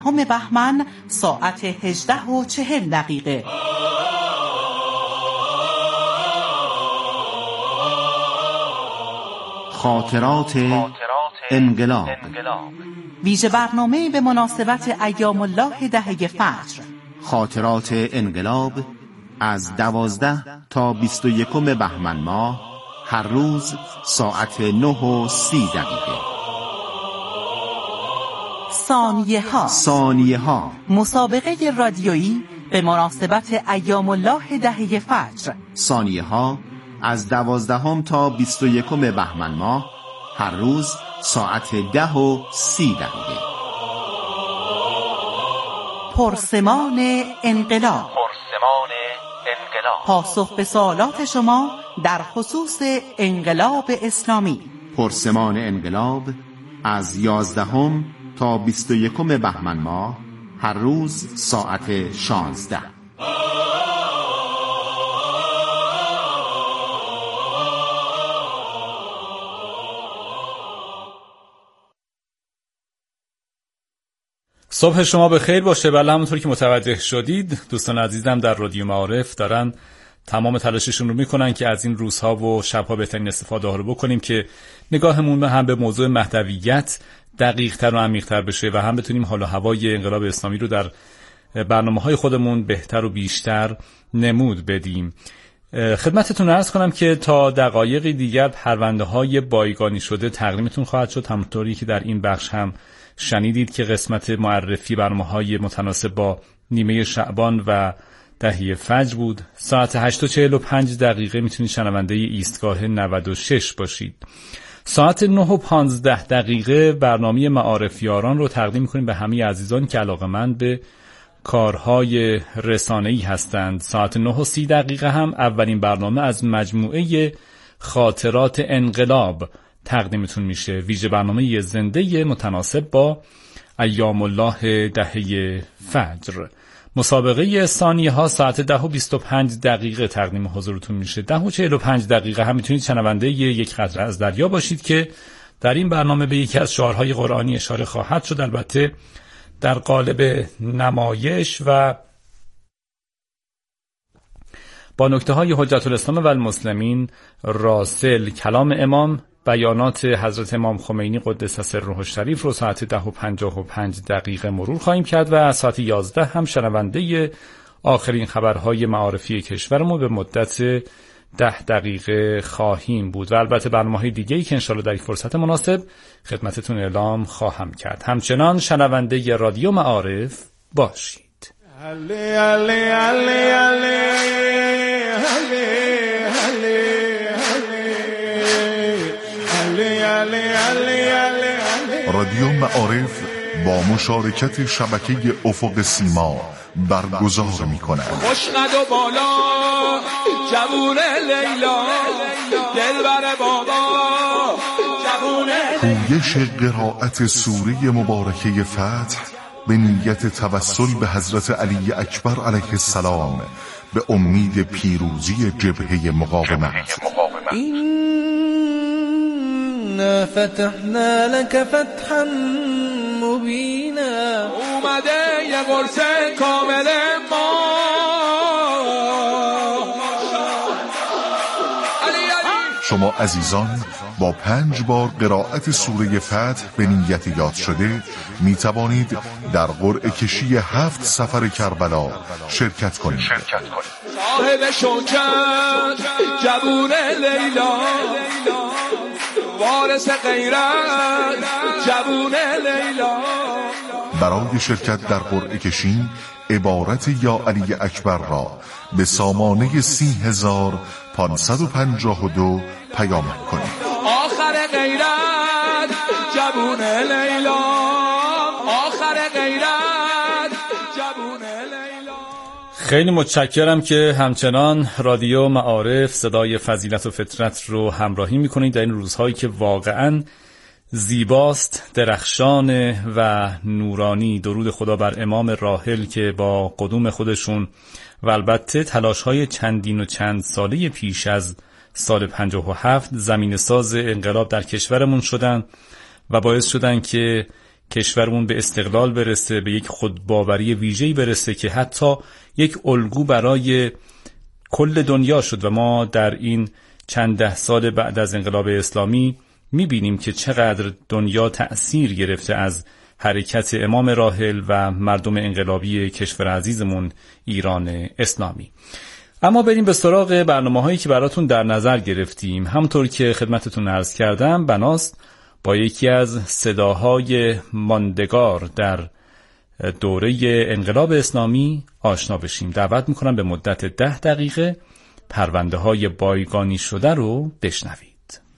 بهمن ساعت 18:40. خاطرات انقلاب. ویژه برنامه به مناسبت ایام الله دهه فجر. خاطرات انقلاب از 12 تا 21 بهمن ماه، هر روز ساعت 9:30. ثانیه ها مسابقه رادیویی به مناسبت ایام الله دهه فجر. ثانیه ها از 12 تا 21 بهمن ماه، هر روز ساعت 10:30. پرسمان انقلاب. پاسخ به سوالات شما در خصوص انقلاب اسلامی. پرسمان انقلاب از 11 تا 21 بهمن ماه، هر روز ساعت 16. صبح شما به خیر باشه. بله، همونطور که متوجه شدید دوستان عزیزم در رادیو معارف دارن تمام تلاششون رو میکنن که از این روزها و شبها بهترین استفاده ها رو بکنیم که نگاهمون هم به موضوع مهدویت دقیق تر و عمیق تر بشه و هم بتونیم حال و هوای انقلاب اسلامی رو در برنامه‌های خودمون بهتر و بیشتر نمود بدیم. خدمتتون عرض کنم که تا دقایقی دیگر پرونده‌های بایگانی شده تقدیمتون خواهد شد، همونطوری که در این بخش هم شنیدید که قسمت معرفی برنامه‌های متناسب با نیمه شعبان و دهه فجر بود. ساعت 8:45 میتونید شنونده ایستگاه 96 باشید. ساعت 9:15 برنامه معارفیاران رو تقدیم می‌کنیم به همه عزیزانی که علاقه‌مند به کارهای رسانه‌ای هستند. ساعت 9:30 هم اولین برنامه از مجموعه خاطرات انقلاب تقدیمتون میشه، ویژه برنامه زنده متناسب با ایام الله دهه فجر. مسابقه ثانیه ها ساعت 10:25 تقدیم حضورتون میشه. 10:45 هم میتونید شنونده یک قطره از دریا باشید که در این برنامه به یکی از شعارهای قرآنی اشاره خواهد شد، البته در قالب نمایش و با نکته های حجت الاسلام و المسلمین، راسل، کلام امام، بیانات حضرت امام خمینی قدس سره الشریف رو ساعت 10:55 مرور خواهیم کرد و ساعت 11 هم شنونده آخرین خبرهای معارفی کشورمون به مدت 10 خواهیم بود و البته برنامه‌های دیگه‌ای که انشالله در یک فرصت مناسب خدمتتون اعلام خواهم کرد. همچنان شنونده رادیو معارف باشید. رادیو معارف با مشارکت شبکه افق سیما برگزار می‌کند. خوشقد و بالا جوون لیلا دلبر بابا جوون پویش قرائت سوره مبارکه فتح به نیت توسل به حضرت علی اکبر علیه السلام به امید پیروزی جبهه مقاومت. إنا فتحنا لك فتحا مبینا. اومده یه قرص کامل ما. شما عزیزان با 5 بار قرائت سوره فتح به نیت یاد شده می توانید در قرعه کشی 7 سفر کربلا شرکت کنید. صاحب شوکت جوون لیلا وارث غیرت جوون لیلا. برای شرکت در قرعه کشی عبارت یا علی اکبر را به سامانه 30,552 پیام کنید. آخر غیرت جوون لیلا، آخر غیرت جوون لیلا. خیلی متشکرم که همچنان رادیو معارف صدای فضیلت و فطرت رو همراهی میکنید در این روزهایی که واقعاً زیباست، درخشان و نورانی. درود خدا بر امام راحل که با قدوم خودشون و البته تلاش‌های چندین و چند ساله پیش از سال 57 زمین ساز انقلاب در کشورمون شدن و باعث شدن که کشورمون به استقلال برسه، به یک خودباوری ویژه‌ای برسه که حتی یک الگو برای کل دنیا شد و ما در این چند ده سال بعد از انقلاب اسلامی می‌بینیم که چقدر دنیا تأثیر گرفته از حرکت امام راحل و مردم انقلابی کشور عزیزمون ایران اسلامی. اما بریم به سراغ برنامه‌هایی که براتون در نظر گرفتیم. همونطور که خدمتتون عرض کردم، بناست با یکی از صداهای ماندگار در دوره انقلاب اسلامی آشنا بشیم. دعوت میکنم به مدت 10 دقیقه پرونده های بایگانی شده رو بشنوید.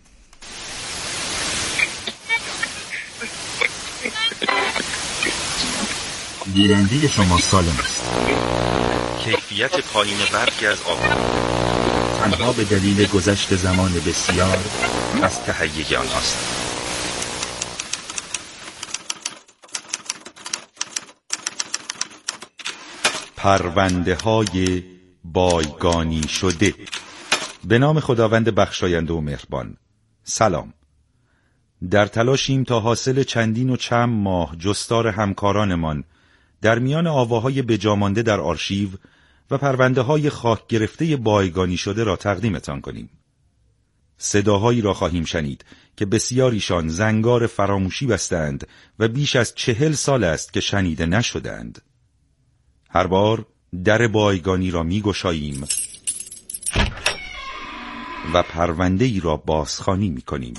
گیرنده شما سالم است. کیفیت پایین برخی از آبها تنها به دلیل گذشت زمان بسیار از تهیه آنهاست. پرونده های بایگانی شده. به نام خداوند بخشاینده و مهربان. سلام. در تلاشیم تا حاصل چندین و چند ماه جستار همکارانمان در میان آواهای بجامانده در آرشیو و پرونده های خاک گرفته بایگانی شده را تقدیمتان کنیم. صداهایی را خواهیم شنید که بسیاریشان زنگار فراموشی بستند و بیش از 40 سال است که شنیده نشدند. هر بار در بایگانی را می گشاییم و پرونده ای را بازخوانی می کنیم.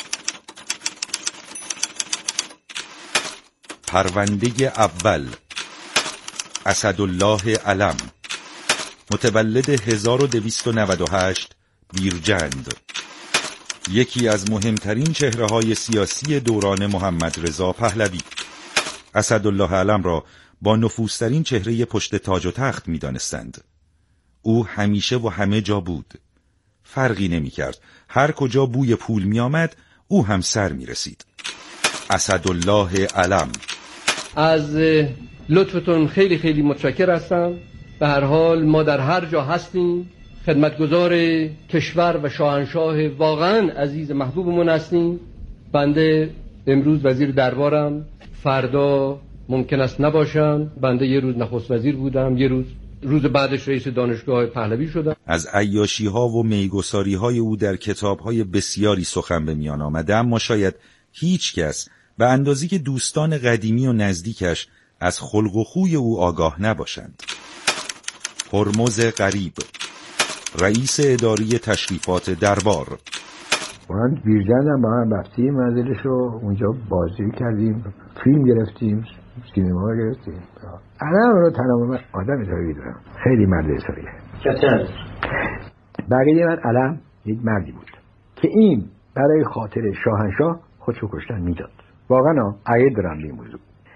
پرونده اول، اسدالله علم، متولد 1298 بیرجند، یکی از مهمترین چهره‌های سیاسی دوران محمد رضا پهلوی. اسدالله علم را با نفوذترین چهره پشت تاج و تخت می دانستند. او همیشه و همه جا بود. فرقی نمی کرد. هر کجا بوی پول می آمد، او هم سر می رسید. اسدالله علم. از لطفتون خیلی خیلی متشکر هستم. به هر حال ما در هر جا هستیم خدمتگزار کشور و شاهنشاه واقعا عزیز محبوبمون هستیم. بنده امروز وزیر دربارم، فردا ممکن است نباشم. بنده یه روز نخست وزیر بودم، یه روز بعدش رئیس دانشگاه پهلوی شدم. از عیاشی ها و میگساری های او در کتاب های بسیاری سخن به میان آمده، اما شاید هیچ کس به اندازی که دوستان قدیمی و نزدیکش از خلق و خوی او آگاه نباشند. هرمز غریب، رئیس اداری تشریفات دربار. من بیرجندم با هم رفتیم منزلش رو، اونجا بازی کردیم، فیلم گرفتیم، سینما گرفتیم. علم رو تنها آدم حسابی دارم، خیلی مرد حسابیه. چطور؟ بقیه من علم یک مردی بود که این برای خاطر شاهنشاه خودشو کشتن میداد. واقعا عقید دارم به این موضوع.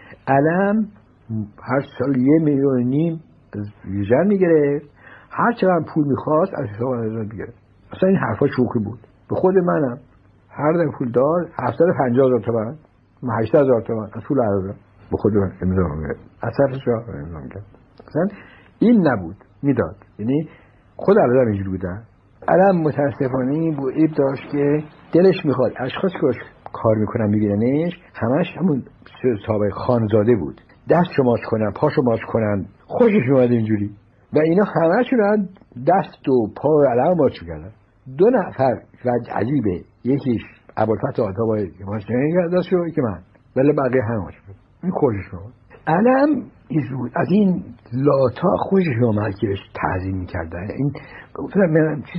علم هر سال 1.5 میلیون از بیرجند میگرفت، هر چقدر پول میخواست از حساب آن میگرفت. اصلا این حرفا شوخی بود. به خود منم هر دم پول دار 750,000 تومان، 800,000 تومان از پول عرضه به خود من امضا می‌کرد. اثرش را امضا می‌کرد. اصلا این نبود، میداد. یعنی خود عرضه اینجوری بودن. علم متاسفانه بود عیب داشت که دلش میخواد اشخاص که کار میکنن میگیرنش همش همون صاحب خانزاده بود. دست شماش کنن، پا شماش کنن، خوشش میاد اینجوری. و اینا همه‌شون دست و پا علم باز کردن. 2 نفر عجیبه، یکیش ابوالفتح آتابایی که ماشین داشت شو که من، ولی بقیه همش بود. این خوشش میاد. علم بود از این لاتا خوشش میاد که بهش تعظیم میکردن. این من چیز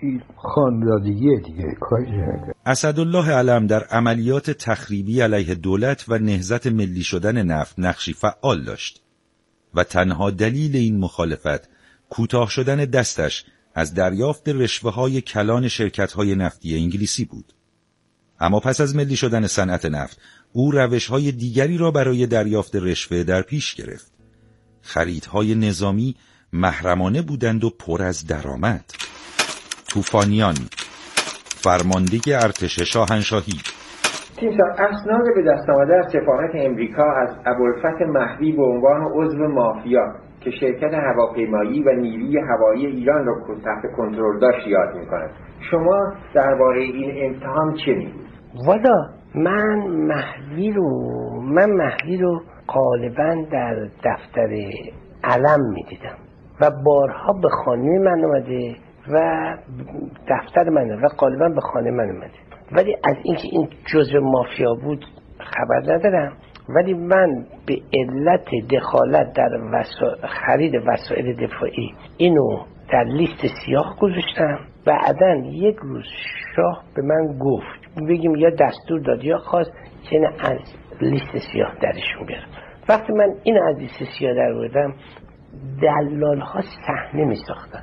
خانوادگیه دیگه کارش. اسدالله علم در عملیات تخریبی علیه دولت و نهضت ملی شدن نفت نقشی فعال داشت و تنها دلیل این مخالفت کوتاه شدن دستش از دریافت رشوه‌های کلان شرکت‌های نفتی انگلیسی بود. اما پس از ملی شدن صنعت نفت، او روش‌های دیگری را برای دریافت رشوه در پیش گرفت. خریدهای نظامی محرمانه بودند و پر از درآمد. طوفانیان، فرمانده ارتش شاهنشاهی. تیمسار اسناد به دست آمده از سفارت امریکا از ابوالفتح مهدی به عنوان عضو مافیا که شرکت هواپیمایی و نیروی هوایی ایران را تحت کنترل داشت یاد می‌کند. شما درباره این اتهام چه می‌گویید؟ والا من مهدی رو غالبا در دفتر علم میدیدم و بارها به خانه من اومده و دفتر من و غالبا به خانه من اومده، ولی از اینکه این جزء مافیا بود خبر ندارم. ولی من به علت دخالت در خرید وسایل دفاعی اینو در لیست سیاه گذاشتم. بعداً یک روز شاه به من گفت بگیم یا دستور داد یا خواست که نه از لیست سیاه درشون بیارم. وقتی من اینو از لیست سیاه در بردم دلال ها صحنه می ساختن.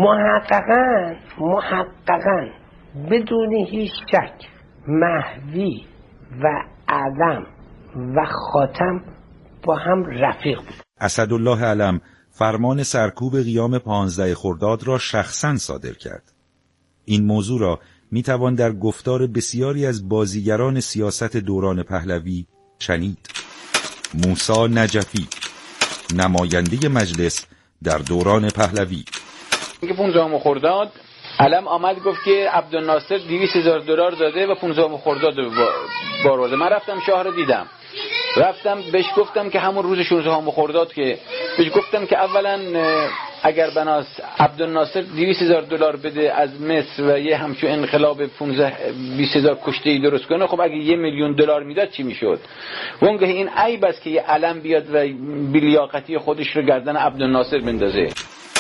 محققاً بدون هیچ شک مهدی و علم و خاتم با هم رفیق بود. اسدالله علم فرمان سرکوب قیام 15 خرداد را شخصاً صادر کرد. این موضوع را میتوان در گفتار بسیاری از بازیگران سیاست دوران پهلوی شنید. موسی نجفی، نماینده مجلس در دوران پهلوی: که 15 خرداد علم آمد گفت که عبدالناصر $200,000 داده و 15 خرداد بارورده. من رفتم شاه رو دیدم، رفتم بهش گفتم که همون روز 16 خرداد که بهش گفتم که اولا اگر بناس عبدالناصر $200,000 بده از مصر و یه همچو انقلاب 15-20,000 کشته‌ای درست کنه، خب اگه $1,000,000 میداد چی میشد؟ وانگه این عیب است که یه علم بیاد و بی‌لیاقتی خودش رو گردن عبدالناصر بندازه.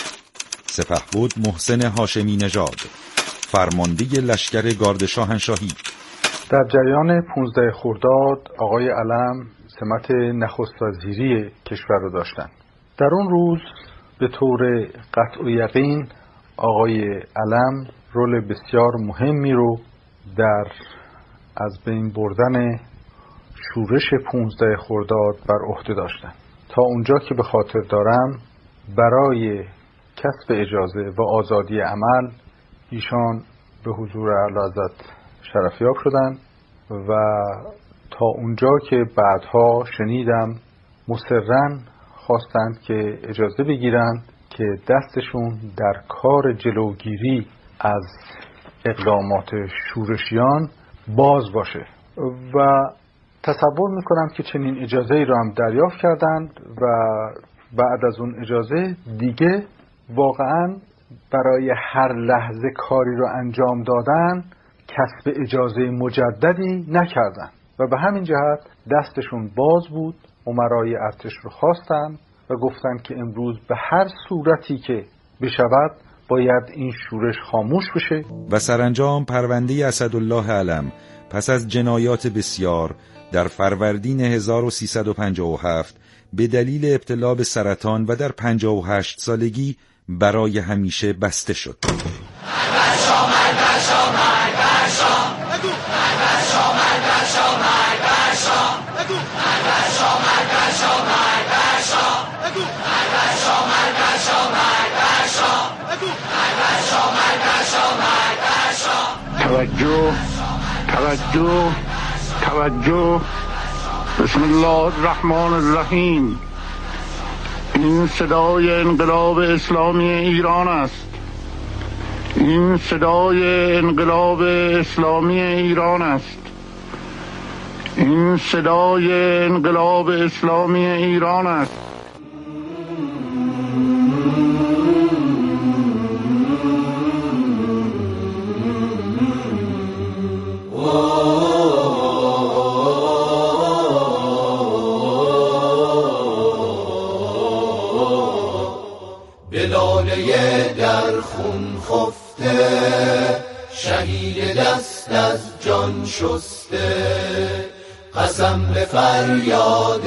سپهبد محسن هاشمی نژاد، فرمانده لشکر گارد شاهنشاهی: در جریان 15 خرداد آقای علم سمت نخست وزیری کشور رو داشتن. در اون روز به طور قطع و یقین آقای علم رول بسیار مهمی رو در از بین بردن شورش 15 خرداد بر عهده داشتن. تا اونجا که به خاطر دارم برای کسب اجازه و آزادی عمل ایشان به حضور اعلیحضرت شرفیاب شدند و تا اونجا که بعدها شنیدم مصرن خواستند که اجازه بگیرند که دستشون در کار جلوگیری از اقدامات شورشیان باز باشه و تصور میکنم که چنین اجازه ای را هم دریافت کردند و بعد از اون اجازه دیگه واقعا برای هر لحظه کاری رو انجام دادن کسب اجازه مجددی نکردن و به همین جهت دستشون باز بود. امرای ارتش رو خواستن و گفتن که امروز به هر صورتی که بشود باید این شورش خاموش بشه. و سرانجام پرونده اسدالله علم پس از جنایات بسیار در فروردین 1357 به دلیل ابتلا به سرطان و در 58 سالگی برای همیشه بسته شد. توجه بسم الله الرحمن الرحیم. این صدای انقلاب اسلامی ایران است. این صدای انقلاب اسلامی ایران است. این صدای انقلاب اسلامی ایران است. لاله در خون خفته شهید دست از جان شسته، قسم به فریاد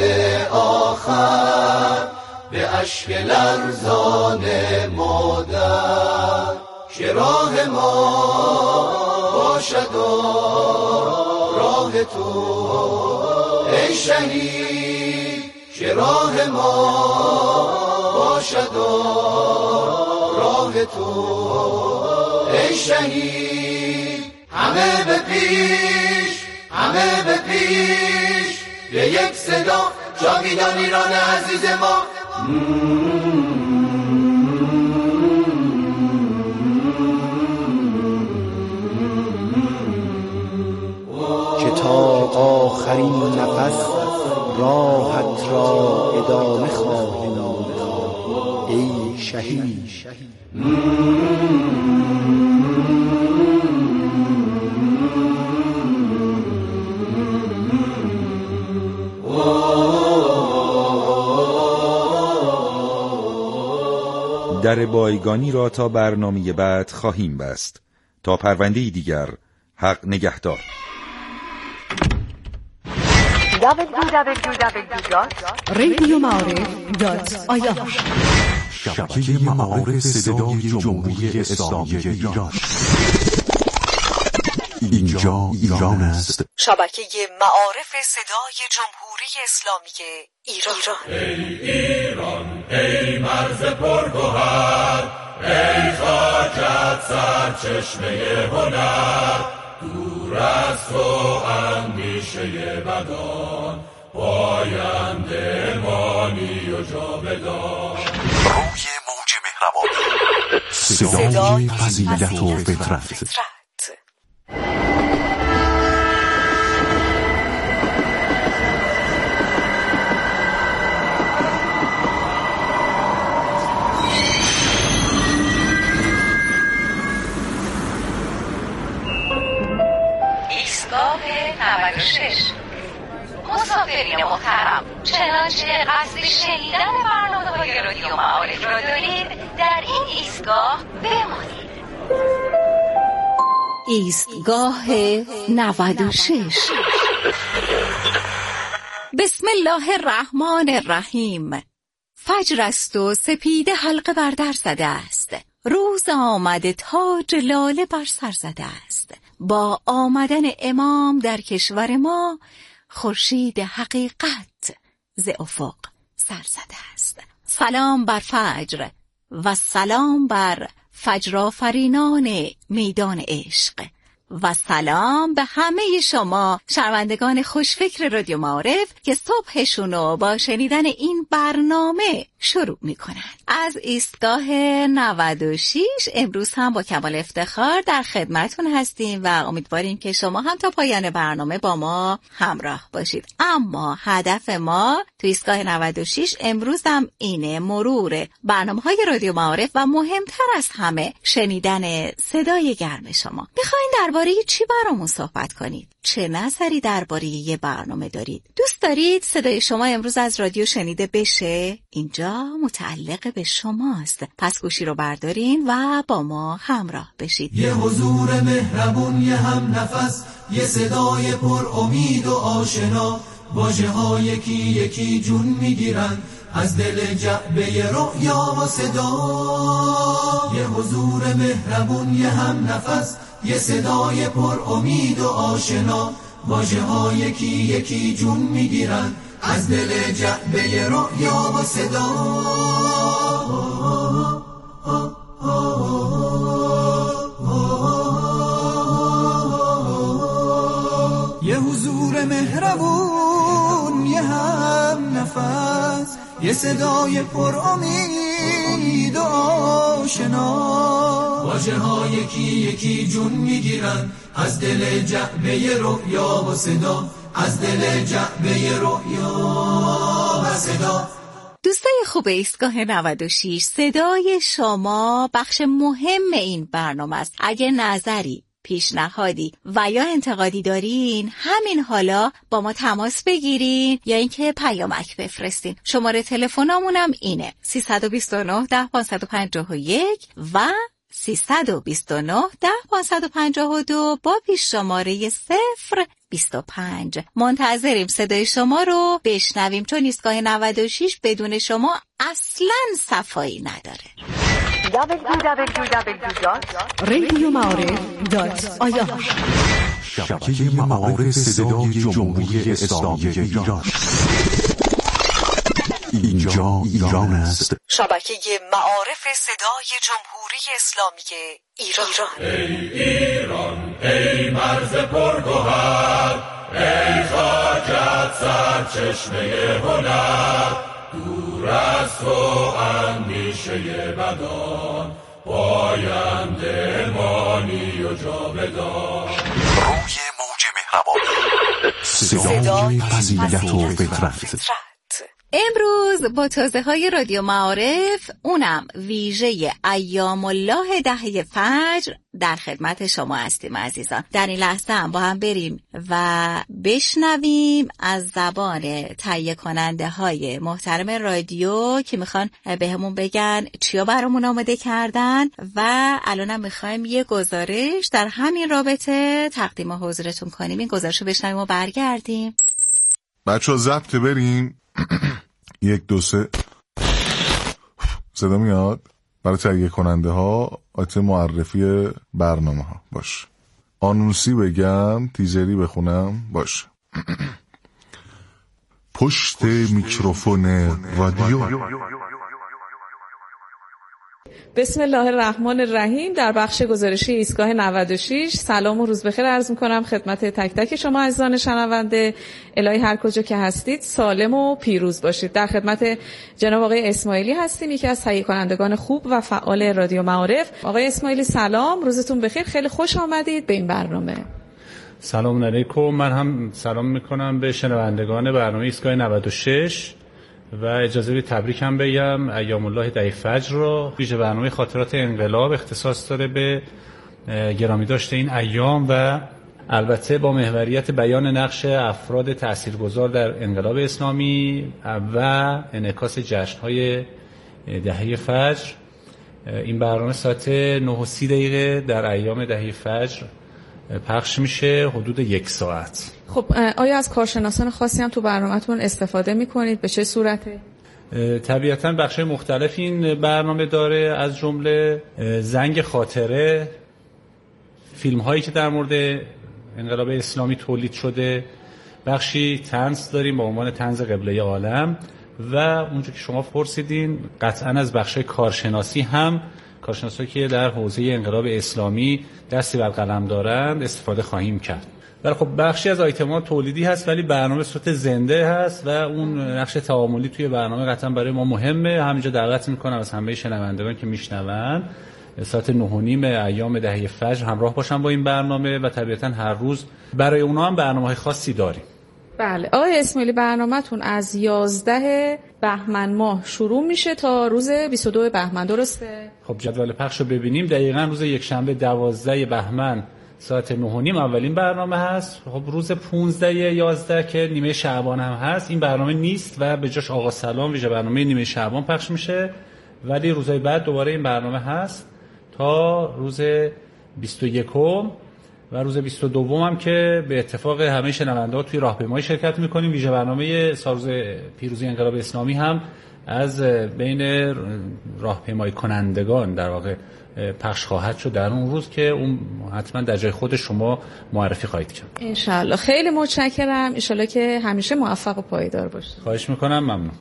آخر به اشک لرزان مادر، که راه ما باشد و راه تو ای شهید، که راه ما باشد و راه تو ای شهید. همه به پیش، همه به پیش، به یک صدا جاویدان ایران عزیز ما. کتاب آخرین نفس راحت را ادامه خواهیم داد ای شهید. در بایگانی را تا برنامه بعد خواهیم بست. تا پرونده دیگر، حق نگهدار. www.radiomعارف.ir شبکه معارف صدای جمهوری اسلامی ایران. اینجا ایران است. شبکه معارف صدای جمهوری اسلامی ایران. ای ایران، ای مرز پرگوهر، ای خاکت سرچشمه هنر، دور از تو اندیشه بدان، پاینده مانی و جاودان. روی موج مهربان، صدای فضیلت و فطرت. ایستگاه 96. مسافرین محترم، چنانچه قصد شنیدن برنامه‌های رادیو معارف را دارید، در این ایستگاه بمانید. ایستگاه 96. بسم الله الرحمن الرحیم. فجر است و سپیده حلقه بر در زده است، روز آمده تاج لاله بر سر زده است. با آمدن امام در کشور ما، خورشید حقیقت ز افق سر زده است. سلام بر فجر و سلام بر فجرآفرینان میدان عشق و سلام به همه شما شنوندگان خوشفکر رادیو معارف که صبحشونو با شنیدن این برنامه شروع میکنن. از ایستگاه 96 امروز هم با کمال افتخار در خدمتون هستیم و امیدواریم که شما هم تا پایان برنامه با ما همراه باشید. اما هدف ما تو ایستگاه 96 امروز هم اینه مرور برنامه‌های رادیو معارف و مهمتر از همه شنیدن صدای گرم شما. میخواین درباره چی برامون صحبت کنید؟ چه نظری درباره یه برنامه دارید؟ دوست دارید صدای شما امروز از رادیو شنیده بشه؟ اینجا متعلق به شماست. پس گوشی رو بردارین و با ما همراه بشید. یه حضور مهربون، یه هم نفس، یه صدای پر امید و آشنا، واژه ها یکی یکی جون میگیرن از دل جعبه رؤیا و صدا. یه حضور مهربون، یه هم نفس، یه صدای پر امید و آشنا، واژه ها یکی یکی جون میگیرن از دل جعبه رؤیا و صدا. یه حضور مهربون، یه هم نفس، یه صدای پر امید و آشنا، واژه ها یکی یکی جون میگیرن از دل جعبه رؤیا و صدا، از دل جعبه رؤیا و صدا. دوستای خوب ایستگاه 96، صدای شما بخش مهم این برنامه است. اگه نظری، پیشنهادی و یا انتقادی دارین، همین حالا با ما تماس بگیرین یا اینکه پیامک بفرستین. شماره تلفنمونم اینه 329 10 551 و 329 10 552 با پیش شماره 025. منتظریم صدای شما رو بشنویم، چون ایستگاه 96 بدون شما اصلاً صفایی نداره. www.radiomعارف.ir شبکه معارف صدای جمهوری اسلامی ایران. اینجا ایران است. شبکه معارف صدای جمهوری اسلامی ایران. ای ایران، ای مرز پرگوهر، ای خاکت سرچشمه هنر، دور از تو اندیشه بدان، پاینده مانی و جاودان. روی موج مهربان، صدای فضیلت و فطرت. امروز با تازه‌های رادیو معارف، اونم ویژه ایام الله دهه فجر، در خدمت شما هستیم عزیزان. در این لحظه هم با هم بریم و بشنویم از زبان تهیه کننده های محترم رادیو که میخوان بهمون بگن چیا برامون آماده کردن و الانم میخوایم یه گزارش در همین رابطه تقدیم حضورتون کنیم. این گزارش رو بشنویم و برگردیم. بچه ها ضبط بریم. 1 2 3 صدا میاد برای تهیه کننده ها. آیتم معرفی برنامه ها باش. آنونسی بگم، تیزری بخونم باش. پشت میکروفون رادیو. بسم الله الرحمن الرحیم. در بخش گزارشی ایستگاه 96 سلام و روز بخیر عرض می‌کنم خدمت تک تک شما عزیزان شنونده. الهی هر کجا که هستید سالم و پیروز باشید. در خدمت جناب آقای اسماعیلی هستیم، یکی از تهیه کنندگان خوب و فعال رادیو معارف. آقای اسماعیلی سلام، روزتون بخیر، خیلی خوش آمدید به این برنامه. سلام علیکم. من هم سلام می‌کنم به شنوندگان برنامه ایستگاه 96 و اجازه بدید تبریک هم بگم ایام الله دهه فجر رو. ویژه برنامه خاطرات انقلاب اختصاص داره به گرامی داشته این ایام و البته با محوریت بیان نقش افراد تاثیرگذار در انقلاب اسلامی و انعکاس جشن‌های دهه فجر. این برنامه ساعت 9:30 در ایام دهه فجر پخش میشه، حدود 1 ساعت. خب آیا از کارشناسان خاصی هم تو برنامه‌تون استفاده میکنید؟ به چه صورته؟ طبیعتاً بخش‌های مختلف این برنامه داره، از جمله زنگ خاطره، فیلم‌هایی که در مورد انقلاب اسلامی تولید شده، بخشی طنز داریم با عنوان طنز قبله عالم و اونجا که شما پرسیدین قطعاً از بخش‌های کارشناسی هم، کارشناسایی که در حوزه انقلاب اسلامی دستی بر قلم دارند استفاده خواهیم کرد. ولی خب بخشی از آیتم‌ها تولیدی هست ولی برنامه صورت زنده هست و اون نقش تعاملی توی برنامه قطعا برای ما مهمه. همینجا دعوت می‌کنم از همه شنوندگان که میشنون ساعت 9:30 ایام دهه فجر همراه باشن با این برنامه و طبیعتا هر روز برای اونها هم برنامه‌های خاصی داریم. بله آقای اسماعیلی، برنامه‌تون از 11 بهمن ماه شروع میشه تا روز 22 بهمن، درسته؟ خب جدول پخش رو ببینیم. دقیقاً روز یکشنبه 12 بهمن ساعت 9:30 اولین برنامه هست. خب روز 15/11 که نیمه شعبان هم هست این برنامه نیست و به جاش آقا سلام ویژه برنامه نیمه شعبان پخش میشه، ولی روزهای بعد دوباره این برنامه هست تا روز 21 و روز 22 هم که به اتفاق همه شنونده‌ها توی راهپیمایی شرکت میکنیم. ویژه برنامه سالروز پیروزی انقلاب اسلامی هم از بین راهپیمایی کنندگان در واقع پخش خواهد شد در اون روز که اون حتما در جای خود شما معرفی خواهید کرد. انشالله. خیلی متشکرم. انشالله که همیشه موفق و پایدار باشید. خواهش میکنم. ممنون.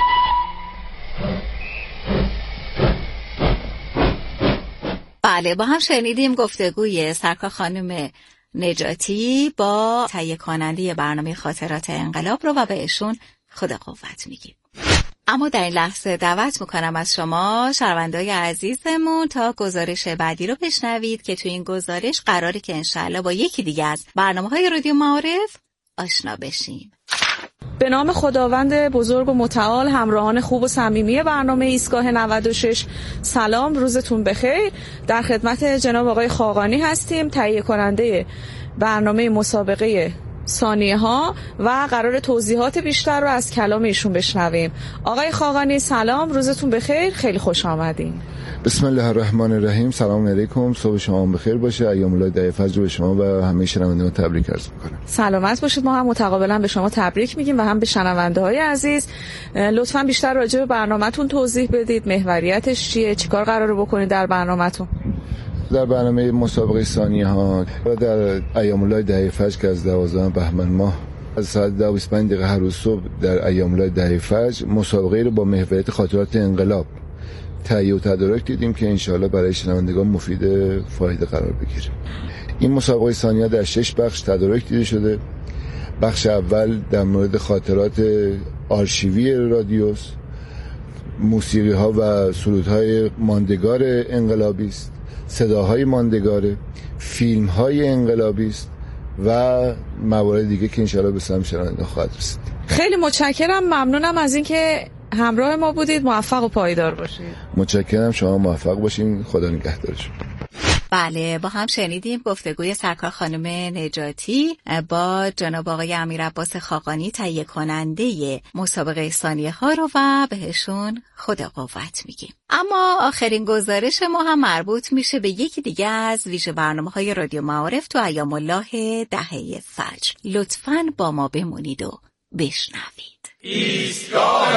بله با هم شنیدیم گفتگوی سرکار خانم نجاتی با تهیه کننده برنامه خاطرات انقلاب رو و بهشون خدا قوت میگیم. اما در این لحظه دعوت میکنم از شما شنونده‌های عزیزمون تا گزارش بعدی رو بشنوید که تو این گزارش قراره که انشالله با یکی دیگه از برنامه‌های رادیو معارف آشنا بشیم. به نام خداوند بزرگ و متعال، همراهان خوب و صمیمی برنامه ایستگاه 96 سلام، روزتون بخیر. در خدمت جناب آقای خاقانی هستیم، تهیه کننده برنامه مسابقه ثانیه ها و قرار توضیحات بیشتر رو از کلام ایشون بشنویم. آقای خاقانی سلام، روزتون بخیر، خیلی خوش آمدین. بسم الله الرحمن الرحیم. سلام علیکم، صبح شما بخیر باشه. ایام الله دهه فجر به شما و همه شنوندگان تبریک عرض می‌کنم. سلامت باشید. ما هم متقابلا به شما تبریک میگیم و هم به شنونده‌های عزیز. لطفاً بیشتر راجع به برنامه‌تون توضیح بدید. محوریتش چیه؟ چیکار قراره بکنید در برنامه‌تون؟ در برنامه مسابقه ثانیه ها در ایام الله دهه فجر که از 12 بهمن ماه از ساعت 10:25 هر روز صبح در ایام الله دهه فجر مسابقه رو با محوریت خاطرات انقلاب تهیه و تدارک دیدیم که انشاءالله برای شنوندگان مفید فایده قرار بگیره. این مسابقه ثانیه در 6 بخش تدارک دیده شده. بخش اول در مورد خاطرات آرشیوی رادیوس، موسیقی ها و سرودهای ماندگار انقلابی است، صداهای ماندگار، فیلم های انقلابی است و موارد دیگه که انشالله به سهم شنونده خواهد رسید. خیلی متشکرم، ممنونم از اینکه همراه ما بودید. موفق و پایدار باشید. متشکرم، شما موفق باشین. خدا نگهدارتون. بله، با هم شنیدیم گفتگوی سرکار خانم نجاتی با جناب آقای امیرعباس خاقانی تهیه کننده مسابقه ثانیه ها رو و بهشون خدا قوت میگیم. اما آخرین گزارش ما هم مربوط میشه به یکی دیگه از ویژه برنامه‌های رادیو معارف تو ایام الله دهه فجر. لطفاً با ما بمونید و بشنوید. ایستگاه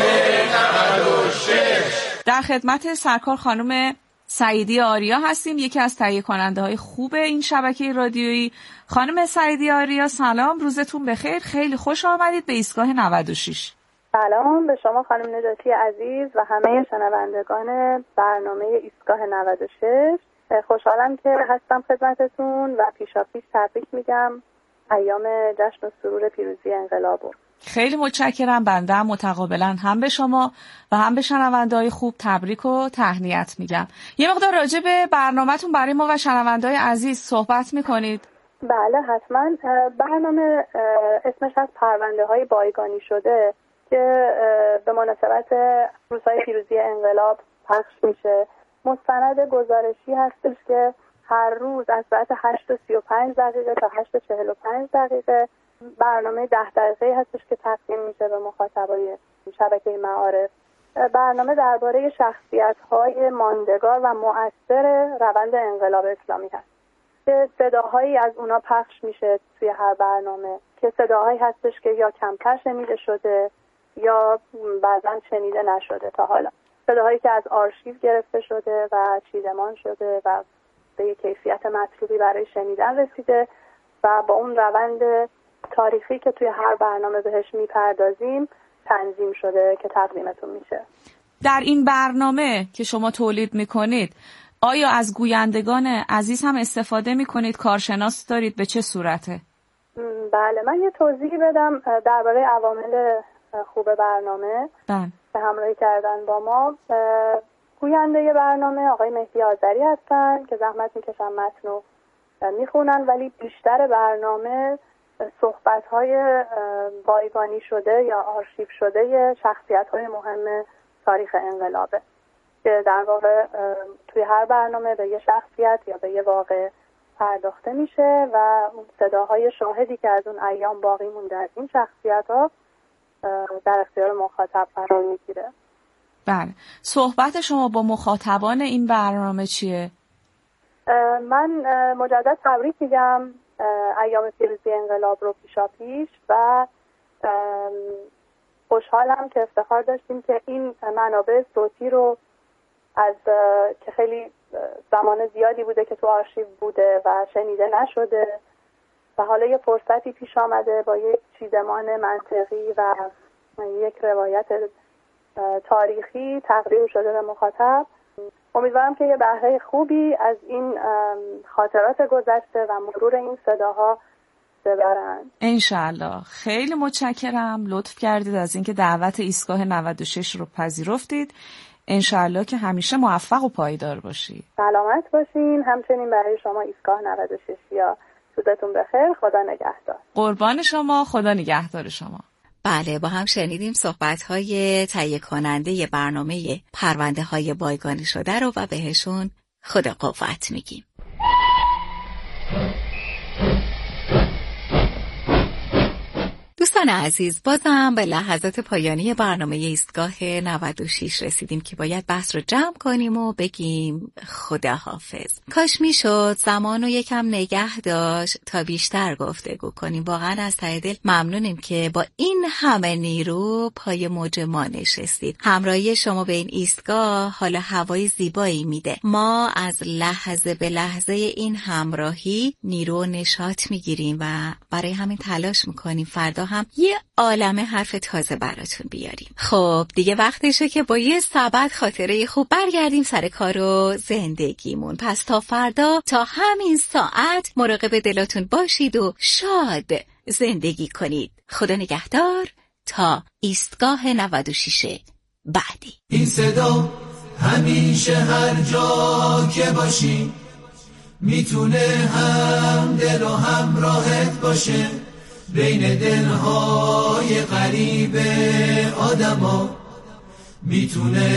96 در خدمت سرکار خانم سعیدی آریا هستیم، یکی از تهیه کننده های خوب این شبکه رادیویی. خانم سعیدی آریا سلام، روزتون بخیر، خیلی خوش آمدید به ایستگاه 96. سلام به شما خانم نجاتی عزیز و همه شنوندگان برنامه ایستگاه 96. خوشحالم که هستم خدمتتون و پیشاپیش تبریک میگم ایام جشن و سرور پیروزی انقلاب. خیلی متشکرم. بنده هم متقابلا هم به شما و هم به شنونده‌های خوب تبریک و تهنیت میگم. یه مقدار راجع به برنامه‌تون برای ما و شنونده‌های عزیز صحبت میکنید؟ بله حتما. برنامه اسمش از پرونده‌های بایگانی شده که به مناسبت روزهای پیروزی انقلاب پخش میشه. مستند گزارشی هستش که هر روز از ساعت 8:35 تا 8:45 برنامه 10 دقیقه‌ای هستش که تقدیم میشه به مخاطبای شبکه معارف. برنامه درباره شخصیت‌های ماندگار و مؤثر روند انقلاب اسلامی هست که صداهایی از اونا پخش میشه توی هر برنامه که صداهایی هستش که یا کمتر شنیده شده یا بعضا شنیده نشده تا حالا. صداهایی که از آرشیو گرفته شده و چیدمان شده و به یک کیفیت مطلوبی برای شنیدن رسیده و با اون روند تاریخی که توی هر برنامه بهش میپردازیم تنظیم شده که تقدیمتون میشه. در این برنامه که شما تولید میکنید آیا از گویندگان عزیز هم استفاده میکنید؟ کارشناس دارید؟ به چه صورته؟ بله، من یه توضیحی بدم درباره عوامل خوب برنامه که همراهی کردن با ما. گوینده برنامه آقای مهدی آذری هستن که زحمت میکشن متن رو میخونن، ولی بیشتر برنامه صحبت‌های بایگانی شده یا آرشیو شده شخصیت‌های مهم تاریخ انقلابه که در واقع توی هر برنامه به یه شخصیت یا به یه واقعه پرداخته میشه و صداهای شاهدی که از اون ایام باقی مونده از این شخصیت‌ها در اختیار مخاطب قرار میگیره. بله، صحبت شما با مخاطبان این برنامه چیه؟ من مجدد تبریک میگم ایام پیروزی انقلاب رو پیشاپیش و خوشحالم که افتخار داشتیم که این منابع صوتی رو از که خیلی زمان زیادی بوده که تو آرشیو بوده و شنیده نشده و حالا یه فرصتی پیش آمده با یک چیدمان منطقی و یک روایت تاریخی تقدیم شده به مخاطب. امیدوارم که یه بهره خوبی از این خاطرات گذشته و مرور این صداها ببرن انشالله. خیلی متشکرم، لطف کردید از اینکه دعوت ایستگاه 96 رو پذیرفتید. انشالله که همیشه موفق و پایدار باشید. سلامت باشین. همچنین برای شما ایستگاه 96 یا روزتون بخیر. خدا نگهدار. قربان شما، خدا نگهدار شما. بله، با هم شنیدیم صحبت‌های تهیه کننده برنامه پرونده‌های بایگانی شده رو و بهشون خدا قوت میگیم. دوستان عزیز، بازم به لحظات پایانی برنامه ایستگاه 96 رسیدیم که باید بحث رو جمع کنیم و بگیم خداحافظ. کاش میشد زمان رو یکم نگه داشت تا بیشتر گفتگو کنیم. واقعا از ته دل ممنونیم که با این همه نیرو پای موج ما نشستید. همراهی شما به این ایستگاه حال هوای زیبایی میده. ما از لحظه به لحظه این همراهی نیرو نشاط میگیریم و برای همین تلاش میکنیم فردا هم یه عالمه حرف تازه براتون بیاریم. خب دیگه وقتشه که با یه سبد خاطره خوب برگردیم سر کار و زندگیمون. پس تا فردا تا همین ساعت مراقب دلاتون باشید و شاد زندگی کنید. خدا نگهدار تا ایستگاه 96 بعدی. این صدا همیشه هر جا که باشی میتونه هم دل و همراهت باشه بین دلهای غریب آدما، میتونه